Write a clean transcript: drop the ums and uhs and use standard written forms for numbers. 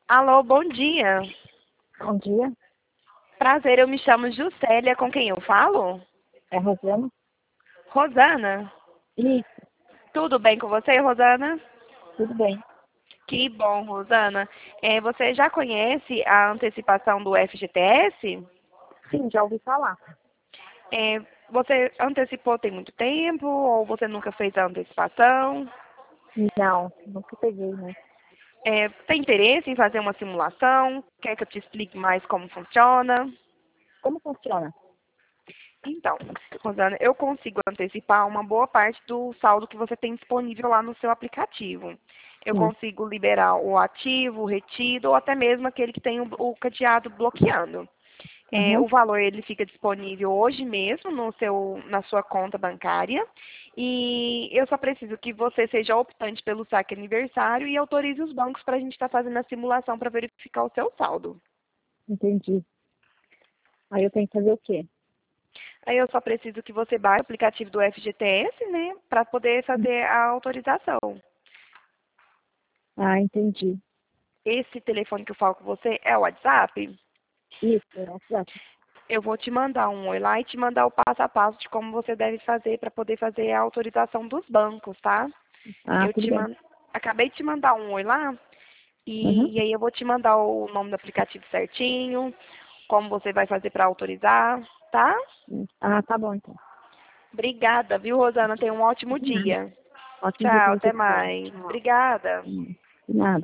Alô, bom dia. Bom dia, Prazer, eu me chamo Juscelia, com quem eu falo? é Rosana. Rosana. Isso, Tudo bem com você, Rosana? tudo bem. Que bom, Rosana. Você já conhece a antecipação do FGTS? Sim, já ouvi falar. Você antecipou tem muito tempo ou você nunca fez a antecipação? Não, nunca peguei, né? Tem interesse em fazer uma simulação? Quer que eu te explique mais como funciona? Como funciona? Então, Rosana, eu consigo antecipar uma boa parte do saldo que você tem disponível lá no seu aplicativo. Eu Sim. consigo liberar o ativo, o retido ou até mesmo aquele que tem o cadeado bloqueando. Uhum. O valor ele fica disponível hoje mesmo na sua conta bancária e eu só preciso que você seja optante pelo saque aniversário e autorize os bancos para a gente estar fazendo a simulação para verificar o seu saldo. Entendi. Aí eu tenho que fazer o quê? Aí eu só preciso que você baixe o aplicativo do FGTS, né, para poder fazer a autorização. Ah, entendi. Esse telefone que eu falo com você é o WhatsApp. Isso, é WhatsApp. Eu vou te mandar um oi lá e te mandar o passo a passo de como você deve fazer para poder fazer a autorização dos bancos, tá? Ah, Eu tudo te bem. man... Acabei de te mandar um oi lá Uhum. e aí eu vou te mandar o nome do aplicativo certinho, como você vai fazer para autorizar, tá? Ah, tá bom então. Obrigada, viu, Rosana? Tenha um ótimo De nada. dia. Ótimo dia Tchau, pra você até também. mais. Tchau. Obrigada. De nada.